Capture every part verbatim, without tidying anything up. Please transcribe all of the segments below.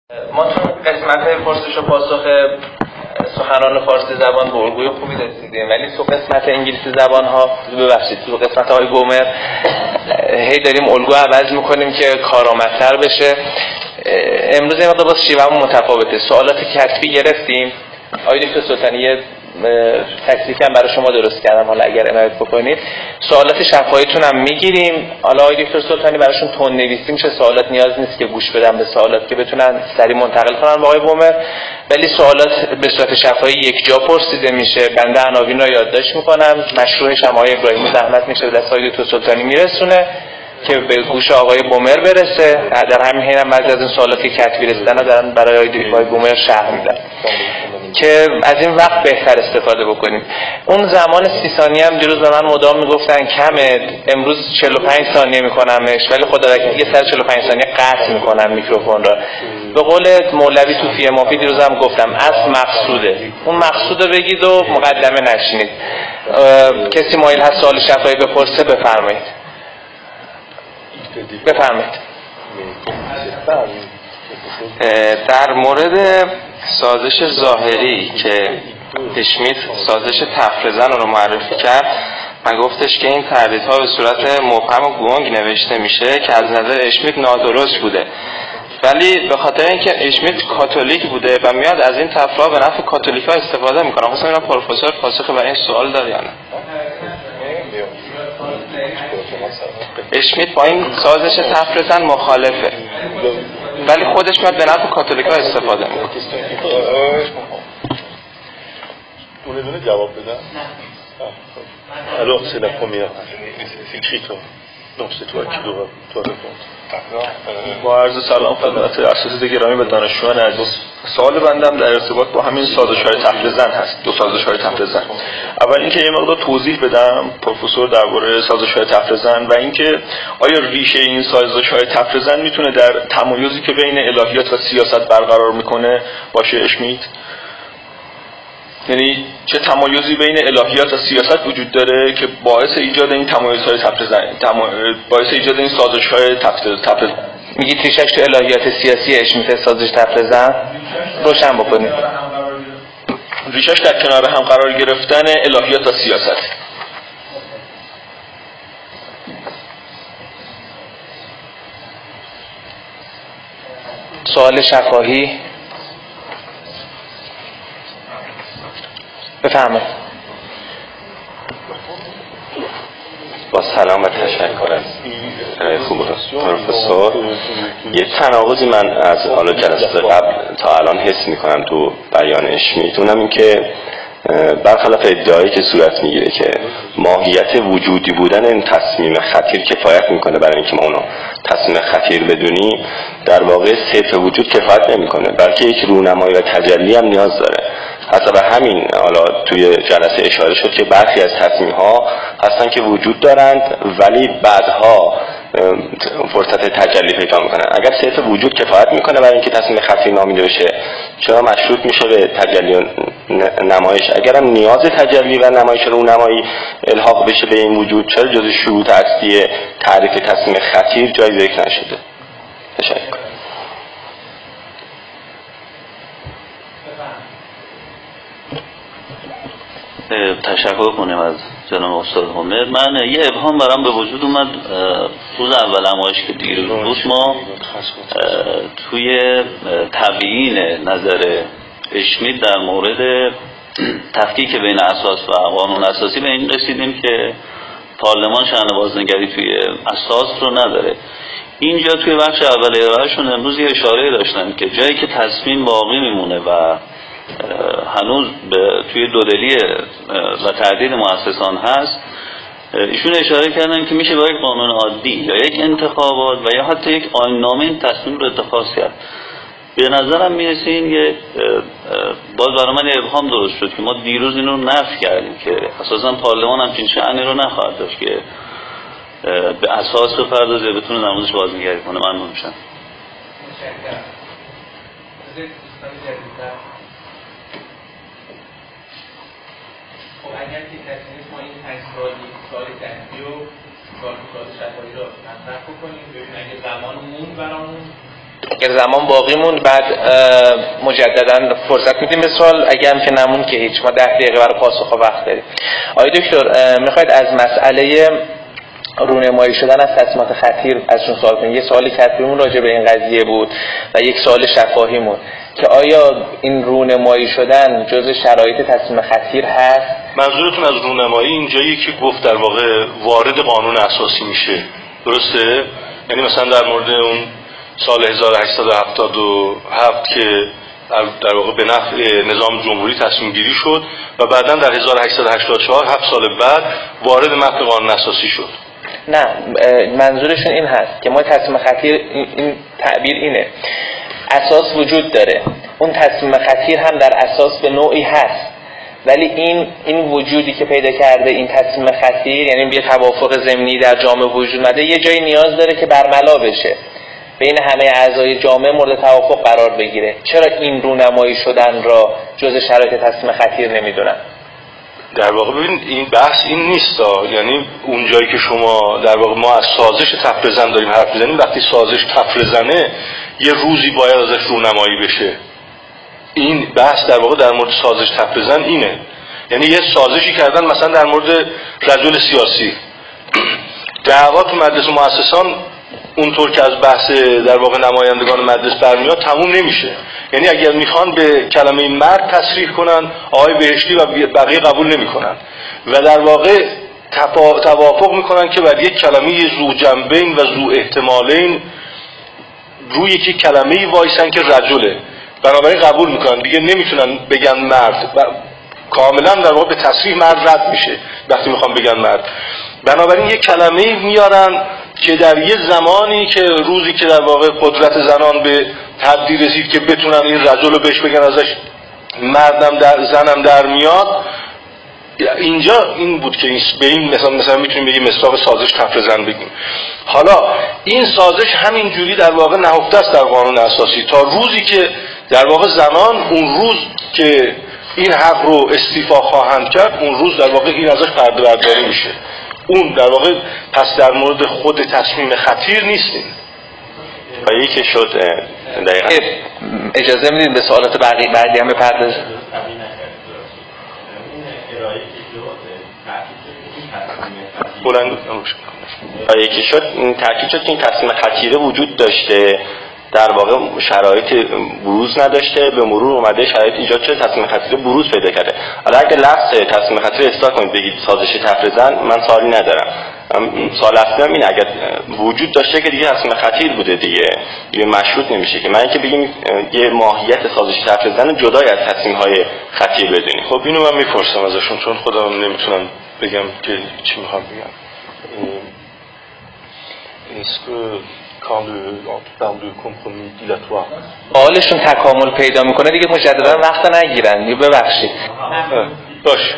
ما تو قسمت پرسش و پاسخ سخنران فارسی زبان به الگوی خوبی رسیدیم، ولی تو قسمت انگلیسی زبان ها ببخشید تو قسمت های گومر هی داریم الگو عوض میکنیم که کارآمدتر بشه. امروز یه مقدار باز شیوهمون متفاوته. سوالات کتبی گرفتیم. آقای دکتر سلطانی یه تکلیفی هم برای شما درست کردم، حالا اگر عنایت بکنید. سوالات شفاهیتون هم میگیریم. حالا آقای دکتر سلطانی براشون تون نویسی میشه، سوالات نیاز نیست که گوش بدن به سوالات که بتونن سریع منتقل کنن به آقای بومر، ولی سوالات به صورت شفاهی یک جا پرسیده میشه. بنده عناوین رو یادداشت میکنم، مشروعش هم آقای ابراهیمی زحمت میشه به دست آقای دکتر سلطانی میرسونه که به گوش آقای بومر برسه. در همین حین هم بعضی از این سوالات که کتبی رسیدن دارن برای آقای بومر شرح میدن که از این وقت بهتر استفاده بکنیم. اون زمان سی ثانیه هم دیروز به من مدام میگفتن کمه، امروز چهل و پنج ثانیه میکنمش، ولی خدا وکیل یه سر چهل و پنج ثانیه قطع میکنم میکروفون را. به قول مولوی تو فی مافی دیروز هم گفتم اصل مقصوده، اون مقصود رو بگید و مقدمه نشینید. کسی مایل هست سوال شفاهی بپرسه بفرمایید. بفرمایید. در مورد سازش ظاهری که اشمیت سازش تفرزن رو معرفی کرد، من گفتش که این تعریض‌ها به صورت مبهم و گنگ نوشته میشه که از نظر اشمیت نادرست بوده، ولی به خاطر اینکه اشمیت کاتولیک بوده و میاد از این تفرها به نفع کاتولیک‌ها استفاده میکنه. خواستم ببینم پروفسور پاسخ برای این سوال داره یا نه. اشمیت با این سازش تفرزن مخالفه، ولی خودش میاد به نفع کاتولیک‌ها استفاده میکنه. دونه دونه جواب بدم. Alors c'est la première. C'est écrit toi. Non, c'est toi qui dois toi répondre. با عرض سلام خدمت اساتید گرامی و دانشجویان عزیز. سوال بندم در ارتباط با همین سازش‌های تفرزن هست، دو سازش‌های تفرزن. اول اینکه یه مقدار توضیح بدم پروفسور درباره سازش‌های تفرزن و اینکه آیا ریشه این سازش‌های تفرزن میتونه در تمایزی که بین الهیات و سیاست برقرار میکنه باشه اشمیت؟ یعنی چه تمایزی بین الهیات و سیاست وجود داره که باعث ایجاد این تمایزهای تفرزن، باعث ایجاد این سازش‌های تفرزن؟ میگید ریشش تو الهیات سیاسی اشمیت سازش تفرزن روشن بکنید. ریشش در کنار هم قرار گرفتن الهیات و سیاست. سوال شفاهی بفرمایید. با سلام و تشکر از خوب پروفسور. یه تناقضی من از حالا جلسه قبل تا الان حس میکنم تو بیان اشمیت، اونم این که برخلاف ادعایی که صورت میگیره که ماهیت وجودی بودن این تصمیم خطیر کفایت میکنه برای اینکه ما اونو تصمیم خطیر بدونیم، در واقع صرف وجود کفایت نمیکنه، بلکه یک رونمایی و تجلی هم نیاز داره. حتی به همین حالا توی جلسه اشاره شد که برخی از تصمیم ها هستن که وجود دارند ولی بعدها فرصت تجلی پیدا میکنن. اگر صرف وجود کفایت میکنه برای اینکه تصمیم خطیر نامیده بشه، چرا مشروط میشه به تجلی و نمایش؟ اگرم نیاز تجلی و نمایش رونمایی الحاق بشه به این وجود، چرا جز شروط اصلی تعریف تصمیم خطیر جایی ذکر نشده؟ تشکر. تشکر کنیم از جناب استاد هومر. من یه ابهام برام به وجود اومد روز اول نمایش که دیروز بود. ما توی تبیین نظر اشمیت در مورد تفکیک بین اساس و قانون اساسی به این رسیدیم که پارلمان شأن بازنگری توی اساس رو نداره. اینجا توی بخش اول ارائهشون امروز یه اشاره داشتن که جایی که تصمیم باقی میمونه و هنوز توی دودلی و تعدیل مؤسسان هست، ایشون اشاره کردن که میشه با یک قانون عادی یا یک انتخابات و یا حتی یک آیین‌نامه این تصمیم رو اتخاذ کرد. به نظرم میرسه این یه باز برای من ابهام درست شد که ما دیروز این رو نفی کردیم که اساسا پارلمان همچین شأنی رو نخواهد داشت که به اساس بپردازه بتونه در موردش بازنگری کنه. ممنون میشم. خب اگر که تصمیم ما این پنج سالی سال تحصیل و سال سال شفاهی رو مطرح بکنیم، ببینیم اگه زمان مون برامون اگر زمان باقی موند بعد مجددا فرصت میدیم به سوال، اگر هم که نمون که هیچ، ما ده دقیقه برای پاسخ وقت داریم. آقای دکتر میخواید از مسئله رونمایی شدن از تصمیمات خطیر ازشون سوال کنیم. یه سوالی کتبیمون راجع به این قضیه بود و یک سوال شفاهیمون که آیا این رونمایی شدن جزء شرایط تصمیم خطیر هست؟ منظورتون از رونمایی اینجایی که گفت در واقع وارد قانون اساسی میشه، درسته؟ یعنی مثلا در مورد اون سال هزار و هشتصد و هفتاد و هفت که در واقع به نفع نظام جمهوری تصمیم گیری شد و بعداً در هزار و هشتصد و هشتاد و چهار هفت سال بعد وارد متن قانون اساسی شد. نه، منظورشون این هست که ما تصمیم خطیر، این تعبیر اینه، اساس وجود داره، اون تصمیم خطیر هم در اساس به نوعی هست، ولی این این وجودی که پیدا کرده این تصمیم خطیر، یعنی یه توافق ضمنی در جامعه وجود اومده، یه جایی نیاز داره که برملا بشه، بین همه اعضای جامعه مورد توافق قرار بگیره. چرا این رونمایی شدن را جزء شرایط تصمیم خطیر نمیدونن؟ در واقع ببین این بحث این نیست، یعنی اون جایی که شما در واقع ما از سازش تفرزن داریم حرف میزنیم، وقتی سازش تفرزنه یه روزی باید ازش رونمایی بشه. این بحث در واقع در مورد سازش تفرزن اینه، یعنی یه سازشی کردن مثلا در مورد رجل سیاسی، دعوا تو مجلس مؤسسان اونطور که از بحث در واقع نمایندگان مجلس برمیاد تموم نمیشه. یعنی اگر میخوان به کلمه مرد تصریح کنن آقای بهشتی و بقیه قبول نمیکنن و در واقع توافق میکنن که بر یک کلمه ذو جنبین و ذو احتمالین روی یک کلمه وایسن که رجله، بنابراین قبول میکنن، دیگه نمیتونن بگن مرد و کاملا در واقع به تصریح مرد رد میشه وقتی میخوان بگن مرد. بنابراین یک کلمه میارن که در یه زمانی که روزی که در واقع قدرت زنان به حدی رسید که بتونن این رجل رو بهش بگن ازش مردم در زنم در میاد، اینجا این بود که به این مثلا مثلا میتونیم بگیم مصداق سازش تفرزن بگیم. حالا این سازش همین جوری در واقع نهفته است در قانون اساسی تا روزی که در واقع زنان اون روز که این حق رو استیفا خواهند کرد، اون روز در واقع این ازش پرده برداری میشه. اون در واقع پس در مورد خود تصمیم خطیر نیستیم. و یکی شد دقیقا اجازه میدید به سوالات بعدی بعدی هم بپردازیم. بلند و یکی شد تاکید شد که این تصمیم خطیره وجود داشته، در واقع شرایط بروز نداشته، به مرور اومده شرایط ایجاد شده تصمیم خطیره بروز پیدا کرده. حالا اگه لفظ تصمیم خطیره اصلاح کنید بگید سازش تفرزن، من سوالی ندارم. سوال اصلی هم اینه اگر وجود داشته که دیگه تصمیم خطیر بوده دیگه دیگه مشروط نمیشه که من اینکه بگیم یه ماهیت سازش تفرزن جدای از تصمیم های خطیر بدونیم. خب اینو من میپرسم ازشون چون خودم نمیتونم بگم که چی میخوام بگم. Est-ce que quand le, on parle de compromis dilatoire حالشون تکامل پیدا میکنه دیگه مجددا وقت نگیرن. ببخشید باش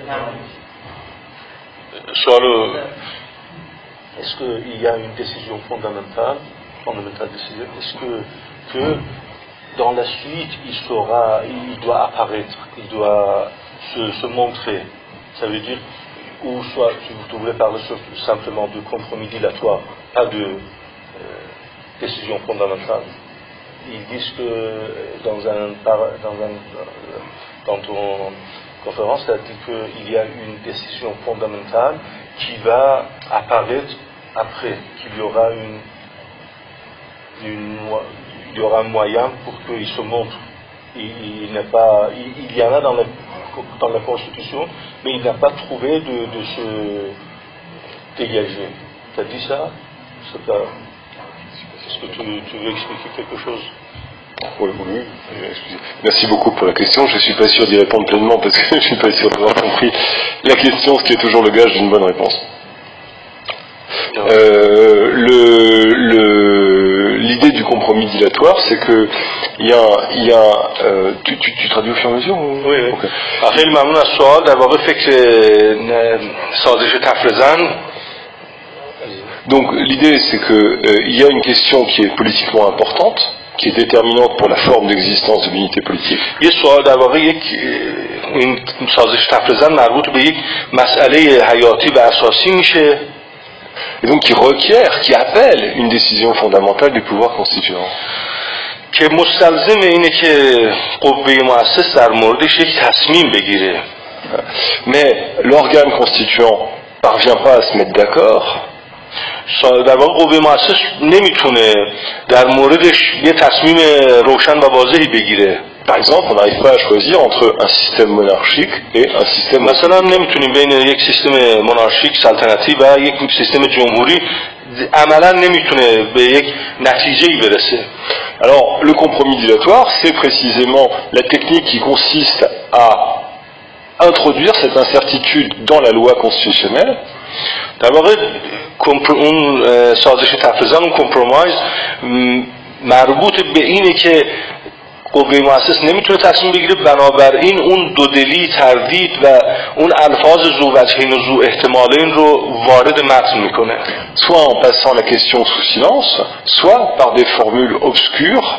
سوالو est-ce que il y a une décision fondamentale fondamentale décision est-ce que que dans la suite il sera il doit apparaître il doit se, se montrer, ça veut dire ou soit tu, tu voulais parler simplement de compromis dilatoire, pas de euh, décision fondamentale. Ils disent que dans un dans un dans ton conférence, tu as dit qu'il y a une décision fondamentale qui va apparaître après, qu'il y aura une, une il y aura un moyen pour qu'il se montre. Il, il n'est pas il, il y en a dans la dans la Constitution, mais il n'a pas trouvé de, de se dégager. Tu as dit ça? C'est pas... Est-ce que tu, tu veux expliquer quelque chose? Oui, oui. Merci beaucoup pour la question. Je ne suis pas sûr d'y répondre pleinement parce que je ne suis pas sûr d'avoir compris la question, ce qui est toujours le gage d'une bonne réponse. Euh, le, le, l'idée du compromis dilatoire, c'est que il y a, il y a euh, tu, tu, tu traduis au fur et à mesure ou... Oui, oui. Okay. خیلی ممنون از سوال. در واقع فکر سازش تفرزن. Donc l'idée, c'est que euh, il y a une question qui est politiquement importante, qui est déterminante pour la forme d'existence de l'unité politique. یه سوال در واقع یک این سازش تفرزن مربوط به یک مسئله حیاتی و اساسی میشه. Et donc qui requiert, qui appelle une décision fondamentale du pouvoir constituant. که مستلزم اینه که قوه مؤسس در موردش یک تصمیم بگیره. Mais l'organe constituant parvient pas à se mettre d'accord. در واقع قوه مؤسس نمیتونه در موردش یه تصمیم روشن و واضحی بگیره. Par exemple, on n'arrive pas à choisir entre un système monarchique et un système... مثلا نمیتونیم بین یک سیستم مونارشیک سلطنتی و یک سیستم جمهوری عملا نمیتونه به یک نتیجه‌ای برسه. Alors, le compromis dilatoire, c'est précisément la technique qui consiste à introduire cette incertitude dans la loi constitutionnelle. در واقع اون سازش تفرزن، اون کمپرومایز مربوط به اینه که قوه مؤسس نمیتونه تصمیم بگیره، بنابراین اون دودلی، تردید و اون الفاظ ذو وجهین و ذو احتمالین رو وارد متن میکنه. Soit en passant la question sous silence, soit par des formules obscures.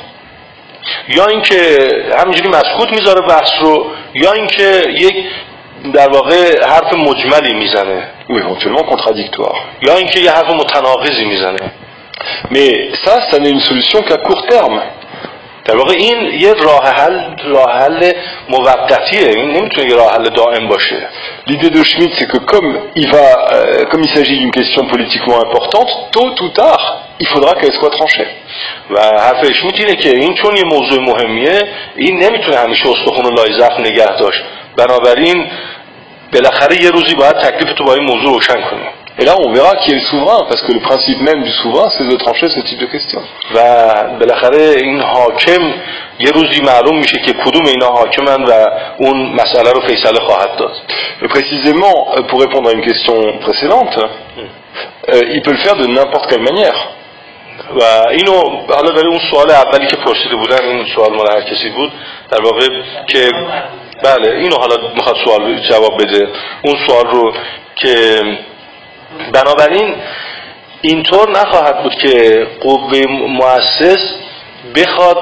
یا اینکه همینجوری مسکوت میذاره بحث رو، یا اینکه یک در واقع حرف مجملی میزنه، ou éventuellement contradictoire. یا اینکه یه حرف متناقضی میزنه. Mais ça, ça n'est une solution qu'à court terme. در واقع این یه راه حل راه حل موقتیه، این نمیتونه یه راه حل دائم باشه. L'idée de Schmitt, c'est que comme il va, euh, comme il s'agit d'une question politiquement importante, tôt ou tard, il faudra qu'elle soit tranchée. و حرف اشمیت اینه که این چون یه موضوع مهمیه، این نمیتونه همیشه استخوان و لای زخم نگه داشت، بنابراین بالاخره یه روزی باید تکلیف تو با این موضوع روشن کنی. Et là, on verra qui est le souverain, parce que le principe même du souverain, c'est de trancher ce type de questions. و بالاخره این حاکم یه روزی معلوم میشه که کدوم اینا حاکمن و اون مسئله رو فیصله خواهد داد. Et précisément, pour répondre à une question précédente, euh, il peut le faire de n'importe quelle manière. و اینو حالا برای اون سوال اولی که پرسیده بودن، این سوال مال هر کسی بود در واقع که بله اینو حالا میخواد سوال جواب بده، اون سوال رو که بنابراین اینطور نخواهد بود که قوه مؤسس بخواد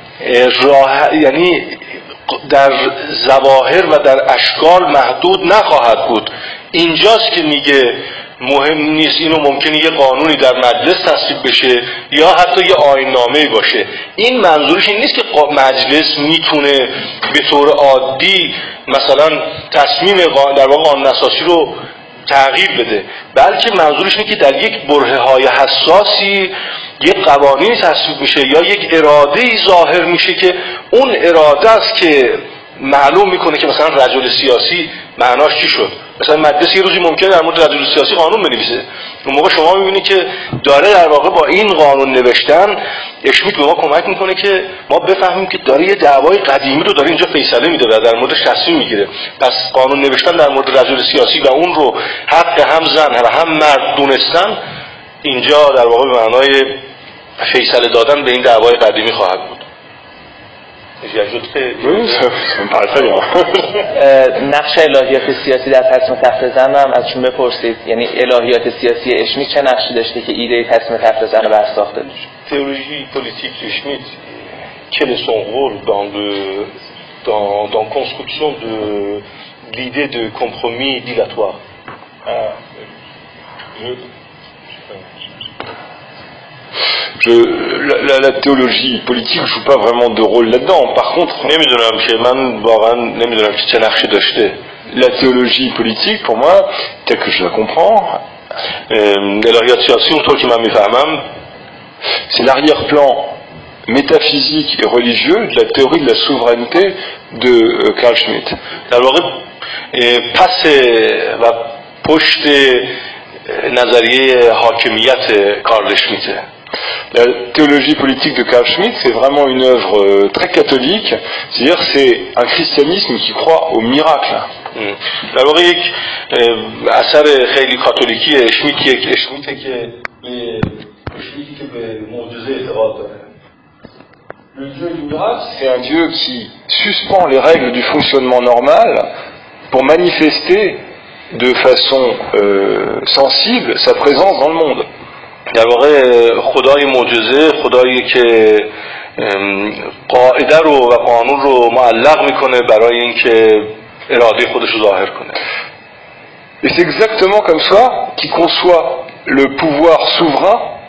راه، یعنی در ظواهر و در اشکال محدود نخواهد بود. اینجاست که میگه مهم نیست، اینو ممکنه یه قانونی در مجلس تصویب بشه یا حتی یه آیین‌نامه‌ای باشه. این منظورش این نیست که مجلس میتونه به طور عادی مثلا تصمیم در واقع قانون اساسی رو تغییر بده، بلکه منظورش اینه که در یک برهه‌های حساسی یک قوانینی تصویب میشه یا یک اراده‌ای ظاهر میشه که اون اراده است که معلوم میکنه که مثلا رجل سیاسی معناش چی شد. مثلا مجلس یه روزی ممکنه در مورد رجل سیاسی قانون بنویسه، اون موقع شما میبینید که داره در واقع با این قانون نوشتن اشمیت به ما کمک میکنه که ما بفهمیم که داره یه دعوای قدیمی رو داره اینجا فیصله میده و در موردش تصمیم میگیره. پس قانون نوشتن در مورد رجل سیاسی و اون رو حق هم زن و هم مرد دونستن اینجا در واقع به معنای فیصله دادن به این دعوای قدیمی خواهد بود. نقش الهیات سیاسی در تصمیم تخت زن هم ازشون بپرسید، یعنی الهیات سیاسی اشمیت چه نقشی داشته که ایده تصمیم تخت زن رو برساخته بشه؟ Théologie politique de Schmitt, quel est son rôle dans le dans dans construction de l'idée de compromis dilatoire? Ah, je... Je, la, la, la théologie politique joue pas vraiment de rôle là-dedans. Par contre, نمیدونم که من واقعا نمیدونم که چه نقشی داشته. La théologie politique, pour moi, telle que je la comprends, الهیات سیاسی اونطور که من میفهمم c'est l'arrière-plan métaphysique et religieux de la théorie de la souveraineté de euh, Carl Schmitt. در واقع پس و پشت نظریه حاکمیت کارل شمیت. La théologie politique de Carl Schmitt, c'est vraiment une œuvre euh, très catholique, c'est-à-dire c'est un christianisme qui croit au miracle. در واقع یک اثر خیلی کاتولیکی اشمیت یک اشمیته که به اشمیتی که به معجزه اعتقاد داره. Le Dieu du miracle, c'est un Dieu qui suspend les règles du fonctionnement normal pour manifester de façon euh, sensible sa présence dans le monde. در واقع خدای معجزه خدایی که قاعده رو و قانون رو معلق میکنه برای اینکه اراده خودش رو ظاهر کنه. Et c'est exactement comme ça qu'il conçoit le pouvoir souverain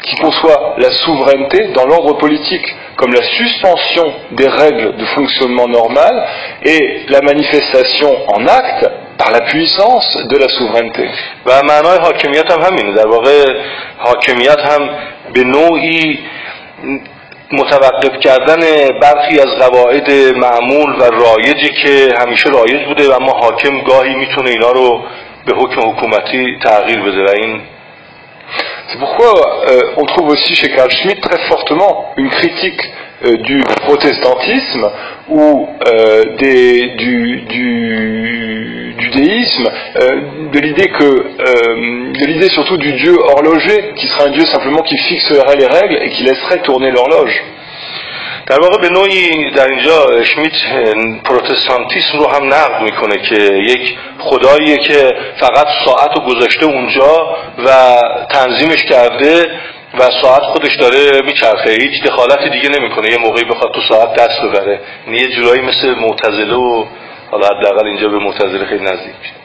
qui conçoit la souveraineté dans l'ordre politique comme la suspension des règles de fonctionnement normal et la manifestation en acte par la puissance de la souveraineté. و معنای حاکمیت هم همینه. در واقع حاکمیت هم به نوعی متوقف کردن برخی از قواعد معمول و رایجی که همیشه رایج بوده و اما حاکم گاهی میتونه اینا رو به حکم حکومتی تغییر بده و این C'est pourquoi euh, on trouve aussi chez Carl Schmitt très fortement une critique euh, du protestantisme ou euh, des, du, du, du déisme, euh, de l'idée que, euh, de l'idée surtout du Dieu horloger, qui serait un Dieu simplement qui fixerait les règles et qui laisserait tourner l'horloge. در واقع به نوعی در اینجا شمیت پروتستانتیسم رو هم نقد میکنه که یک خداییه که فقط ساعت رو گذاشته اونجا و تنظیمش کرده و ساعت خودش داره میچرخه، هیچ دخالتی دیگه نمیکنه، یه موقعی بخواد تو ساعت دست ببره. یعنی یه جورایی مثل معتزله و حالا حداقل اینجا به معتزله خیلی نزدیک میشه.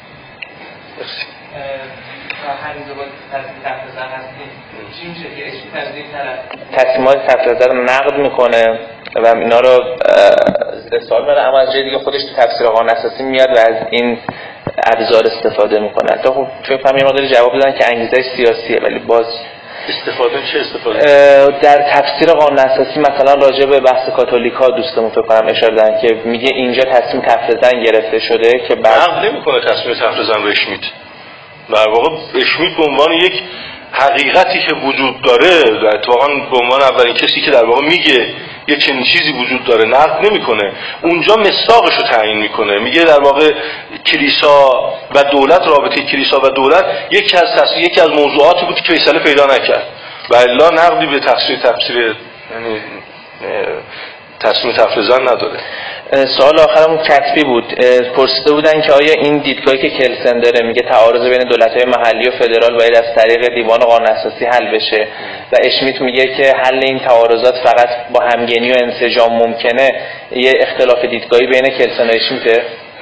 تصمیمات تفسیر رو نقد میکنه و اینا رو زیر سوال میبره، اما از جای دیگه خودش تو تفسیر قانون اساسی میاد و از این ابزار استفاده میکنه. حتی خب فکر کنم یه مقدار جواب بدن که انگیزه سیاسیه، ولی باز استفاده چه استفاده؟ در تفسیر قانون اساسی مثلا راجع به بحث کاتولیکا دوستمون فکر کنم اشاره دادن که میگه اینجا تصمیم تفسیر زن گرفته شده که بعد نقد نمیکنه تصمیم تفسیر زن رو اشمیت. در واقع اشمیت به عنوان یک حقیقتی که وجود داره، اتفاقا به عنوان اولین کسی که در واقع میگه یک چنین چیزی وجود داره نقد نمیکنه، اونجا مصداقش رو تعیین میکنه. میگه در واقع کلیسا و دولت، رابطه کلیسا و دولت یکی از تص... یکی از موضوعاتی بود که فیصله پیدا نکرد و الا نقدی به تفسیر تفسیر یعنی تصمیم تفسیر زن نداره. سوال آخرمون کتبی بود، پرسیده بودن که آیا این دیدگاهی که کلسن داره میگه تعارض بین دولت‌های محلی و فدرال باید از طریق دیوان قانون اساسی حل بشه و اشمیت میگه که حل این تعارضات فقط با همگنی و انسجام ممکنه، یه اختلاف دیدگاهی بین کلسن و اشمیته؟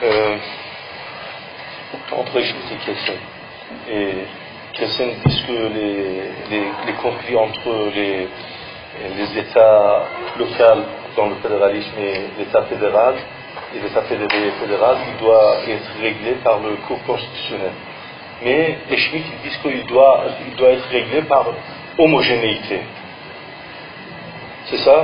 entre Schmitt et Kelsen. Et Kelsen dit que les, les, les conflits entre les, les États locaux dans le fédéralisme et l'État fédéral et l'État fédéral, il doit être réglé par le cours constitutionnel. Mais les Schmitt disent qu'il doit, il doit être réglé par homogénéité. C'est ça?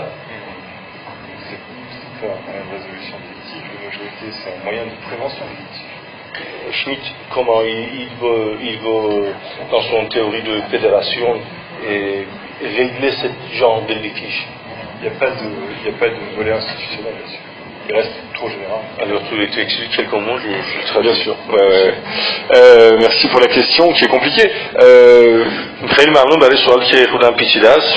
C'est pas une résolution des litiges, l'homogénéité c'est un moyen de prévention des litiges. Schmitt, comment il, il, veut, il veut, dans son théorie de fédération, et régler ce genre de litige. Il n'y a pas de, il n'y a pas de volet institutionnel là-dessus. Il reste trop général. Alors tu, tu expliques quelques mots, je, je très bien sûr. Ouais, ouais. Euh, merci pour la question qui est compliquée. Euh, خیلی ممنون برای سوالی که خودم پیچیده است.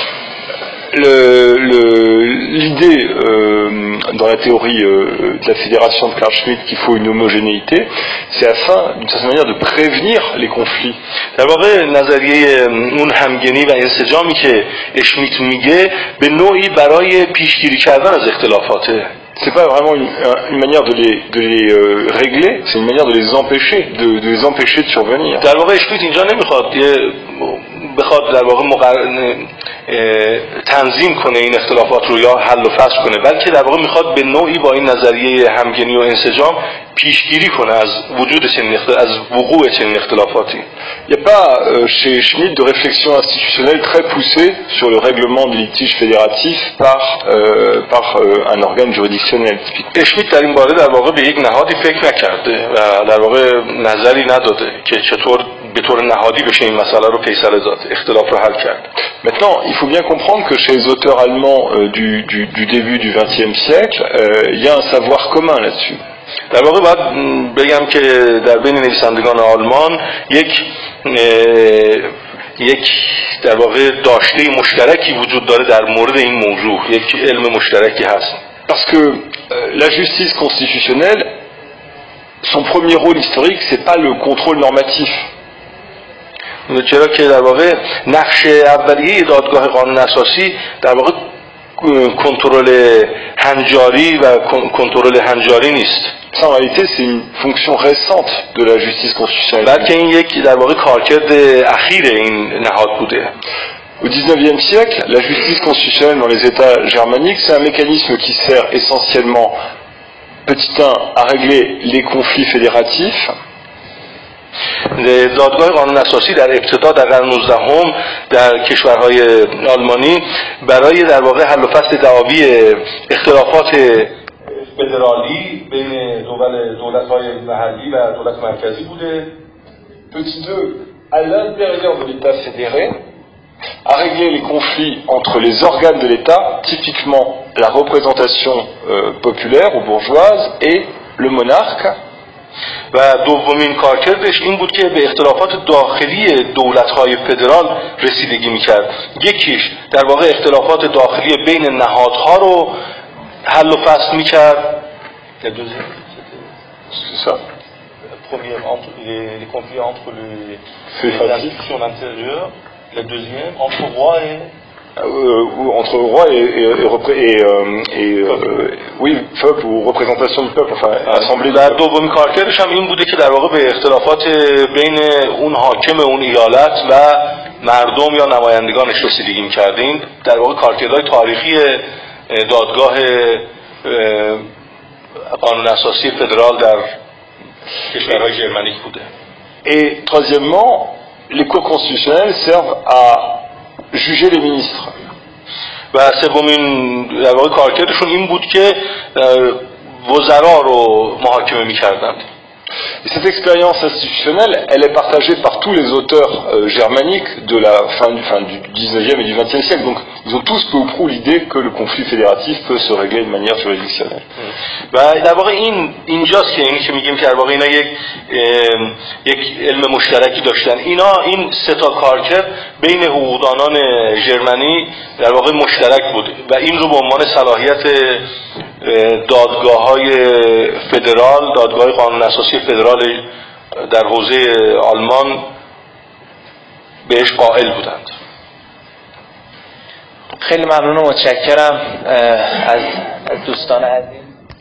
L'idée euh, dans la théorie euh, de la fédération de Carl Schmitt qu'il faut une homogénéité, c'est afin d'une certaine manière de prévenir les conflits. در واقع نظریه اون همگنی و انسجامی که اشمیت میگه به نوعی برای پیشگیری کردن از اختلافاته. C'est pas vraiment une, une manière de les, de les euh, régler, c'est une manière de les empêcher, de, de les empêcher de survenir. در واقع اشمیت اینجا نمیخواد بخواد در واقع مقرن تنظیم کنه این اختلافات رو یا حل و فصل کنه، بلکه در واقع میخواد به نوعی با این نظریه همگنی و انسجام پیشگیری کنه از وجود چنین از وقوع چنین اختلافاتی. Il n'y a pas euh, chez Schmitt de réflexion institutionnelle très poussée sur le règlement des litiges fédératifs par, euh, par euh, un organe juridictionnel. اشمیت در این باره در واقع به یک نهادی فکر نکرده و در واقع نظری نداده که چطور به طور نهادی بشه این مسئله رو فیصله داد، اختلاف رو حل کرد. Maintenant, il faut bien comprendre que chez les auteurs allemands euh, du, du, du début du vingtième siècle, euh, il y a un savoir commun là-dessus. در واقع باید بگم که در بین نویسندگان آلمان یک یک در واقع داشته مشترکی وجود داره در مورد این موضوع، یک علم مشترکی هست. Parce que euh, la justice constitutionnelle, son premier rôle historique, c'est pas le contrôle normatif. چرا که در واقع نقش اولیه دادگاه قانون اساسی در واقع کنترل هنجاری و کنترل هنجاری نیست. Ça en réalité c'est une fonction récente de la justice constitutionnelle. بلکه این یک در واقع کارکرد اخیر این نهاد بوده. Au dix-neuvième siècle, la justice constitutionnelle dans les États germaniques, c'est un mécanisme qui sert essentiellement, petit un, à régler les conflits fédératifs. دادگاه قانون اساسی در ابتدا در قرن نوزدهم در کشورهای آلمانی برای در واقع حل و فصل دعاوی اختلافات فدرالی بین دولت‌های محلی و دولت مرکزی بوده. Petit deux, à l'intérieur de l'État fédéré, à régler les conflits entre les organes de l'État, typiquement la représentation euh, populaire ou bourgeoise et le monarque. و دومین کارکردش این بود که به اختلافات داخلی دولت‌های فدرال رسیدگی می‌کرد. یکیش در واقع اختلافات داخلی بین نهادها رو حل و فصل می‌کرد. C'est ça. Premier entre les, les conflits entre les, les institutions intérieures, la deuxième entre roi et Euh, entre roi et, et, et, et, euh, et euh, oui, peuple ou représentation du peuple, enfin assemblée du peuple. دومین کارکردش هم این بوده که در واقع به اختلافات بین اون حاکم اون ایالت و مردم یا نمایندگانش رسیدگی می‌کردین. در واقع کارکردهای تاریخی دادگاه قانون اساسی فدرال در کشورهای ژرمنیک بوده. Et troisièmement, les cours constitutionnels servent à juger les ministres. و سومین در واقع کارکردشون این بود که وزرا رو محاکمه می‌کردند. Et cette expérience institutionnelle, elle est partagée par tous les auteurs euh, germaniques de la fin du, fin du dix-neuvième et du vingtième siècle. Donc, ils ont tous peu ou prou l'idée que le conflit fédératif peut se régler de manière juridictionnelle. و در واقع این اینجاست که اینی که میگیم که در واقع اینا یک یک علم مشترکی داشتن. اینا این سه تا کارکرد بین حقوقدانان ژرمنی در واقع مشترک بود و این رو به عنوان صلاحیت دادگاه‌های فدرال، دادگاه قانون اساسی فدرال در حوزه آلمان بهش قائل بودند. خیلی ممنون و متشکرم از از دوستان عزیز.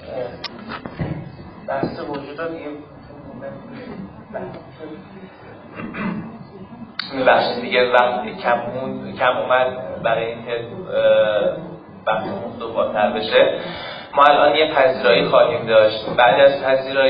بحث وجود دیگه بحث دیگه وقت کم کم اومد برای اینکه بحثمون دوبارتر بشه. ما الان یه پذیرایی خواهیم داشت. بعد از پذیرایی